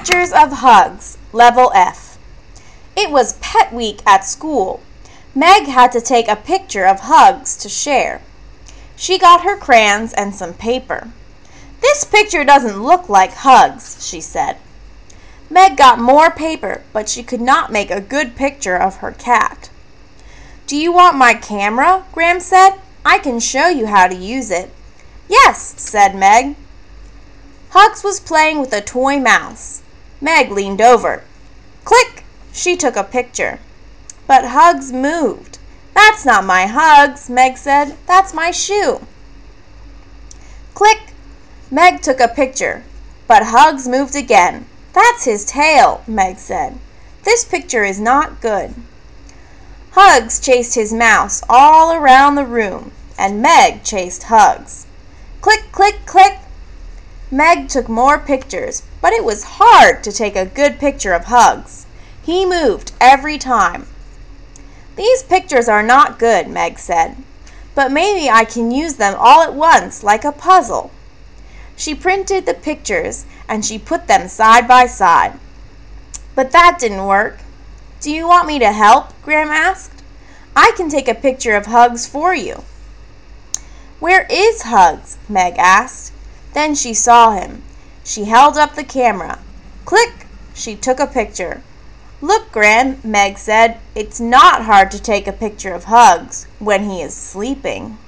Pictures of Hugs, Level F. It was Pet Week at school. Meg had to take a picture of Hugs to share. She got her crayons and some paper. "This picture doesn't look like Hugs," she said. Meg got more paper, but she could not make a good picture of her cat. "Do you want my camera?" Gram said. "I can show you how to use it." "Yes," said Meg. Hugs was playing with a toy mouse. Meg leaned over. Click! She took a picture. But Hugs moved. "That's not my Hugs," Meg said. "That's my shoe." Click! Meg took a picture. But Hugs moved again. "That's his tail," Meg said. "This picture is not good." Hugs chased his mouse all around the room, and Meg chased Hugs. Click, click, click! Meg took more pictures, but it was hard to take a good picture of Hugs. He moved every time. "These pictures are not good," Meg said, "but maybe I can use them all at once like a puzzle." She printed the pictures and she put them side by side. But that didn't work. "Do you want me to help?" Gram asked. "I can take a picture of Hugs for you." "Where is Hugs?" Meg asked. Then she saw him. She held up the camera. Click! She took a picture. "Look, Gram," Meg said, "it's not hard to take a picture of Hugs when he is sleeping."